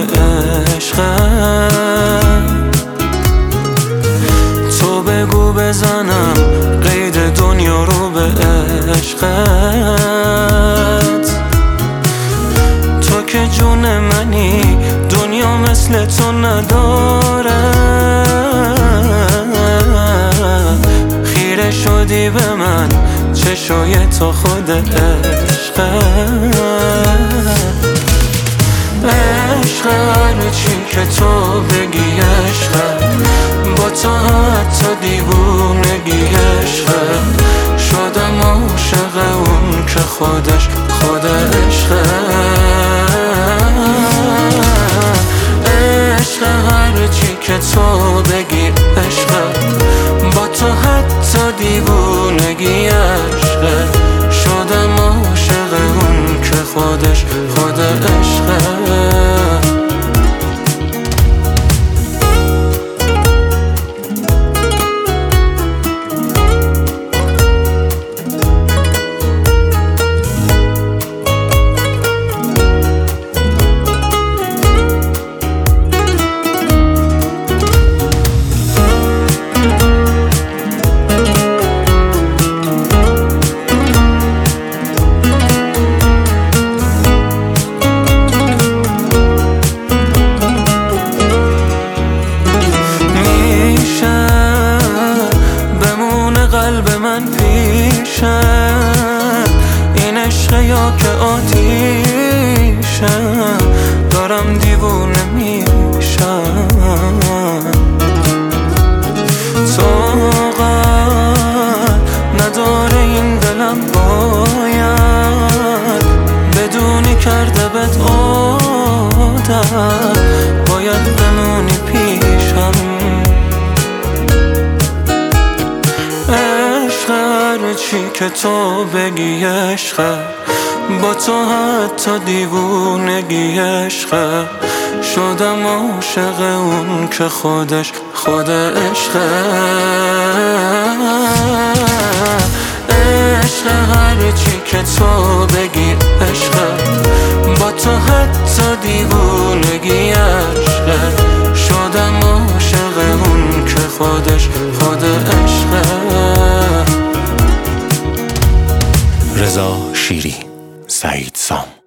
عشقت. تو بگو بزنم قید دنیا رو به عشقت. تو که جون منی دنیا مثل تو نداره. خیره شدی به من چشای تو خود عشقت. عشق هرچی که تو بگی عشقت. با تو حتی دیوونگی عشقت. شدم عاشق اون که خودش خود عشقت. عشق هرچی که تو بگی عشقت. با تو حتی دیوونگی عشقت. شدم عاشق اون که خودش خود عشقت. قلب من پیشه این عشق یا که آتیشه. دارم دیوونه میشم. طاقت نداره این دلم بدونی کرده بهت عادت. باید بمونی پیشم. هرچی که تو بگی عشقت. با تو حتی دیوونگی عشقت. شدم عاشق اون که خودش خود عشقت. عشق هرچی که تو بگی عشقت. با تو حتی دیوونگی عشقت. شدم عاشق اون که خودش خود عشقت. رضا شیری، سعید سام.